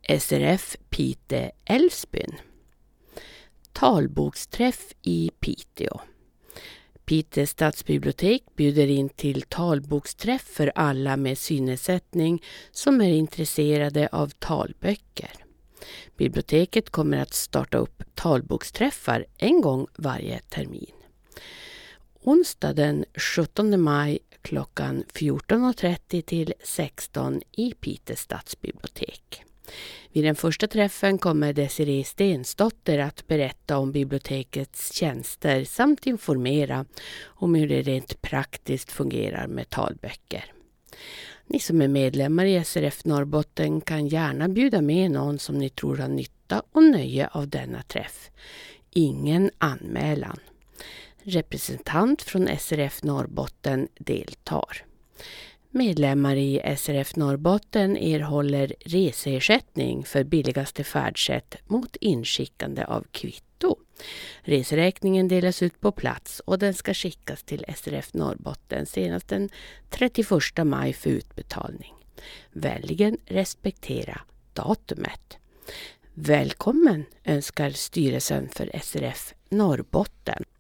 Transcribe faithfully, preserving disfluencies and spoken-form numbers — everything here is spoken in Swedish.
S R F Pite Älvsbyn. Talboksträff i Piteå. Pite stadsbibliotek bjuder in till talboksträff för alla med synnedsättning som är intresserade av talböcker. Biblioteket kommer att starta upp talboksträffar en gång varje termin. Onsdag den sjuttonde maj klockan fjorton trettio till sexton i Pite stadsbibliotek. Vid den första träffen kommer Desiree Stensdotter att berätta om bibliotekets tjänster samt informera om hur det rent praktiskt fungerar med talböcker. Ni som är medlemmar i S R F Norrbotten kan gärna bjuda med någon som ni tror har nytta och nöje av denna träff. Ingen anmälan. Representant från S R F Norrbotten deltar. Medlemmar i S R F Norrbotten erhåller reseersättning för billigaste färdsätt mot inskickande av kvitto. Reseräkningen delas ut på plats och den ska skickas till S R F Norrbotten senast den trettioförsta maj för utbetalning. Vänligen respektera datumet. Välkommen önskar styrelsen för S R F Norrbotten.